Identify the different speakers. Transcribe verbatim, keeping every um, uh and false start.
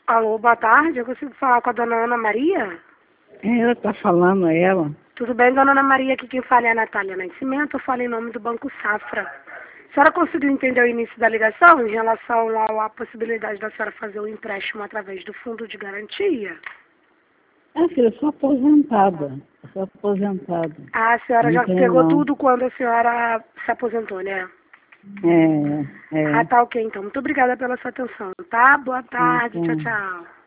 Speaker 1: Alô, boa tarde. Eu consigo falar com a dona Ana Maria?
Speaker 2: Ela está falando, é ela.
Speaker 1: Tudo bem, dona Ana Maria? Aqui quem fala é a Natália Nascimento. Eu falo em nome do Banco Safra. A senhora conseguiu entender o início da ligação em relação à, à possibilidade da senhora fazer um empréstimo através do fundo de garantia?
Speaker 2: Ah, filha, eu sou aposentada. Eu sou aposentada.
Speaker 1: Ah, a senhora
Speaker 2: Não
Speaker 1: já
Speaker 2: tenho,
Speaker 1: pegou
Speaker 2: não.
Speaker 1: tudo quando a senhora se aposentou, né?
Speaker 2: É, é.
Speaker 1: Ah, tá ok, então. Muito obrigada pela sua atenção, tá? Boa tarde. Tchau,
Speaker 2: Então.
Speaker 1: tchau.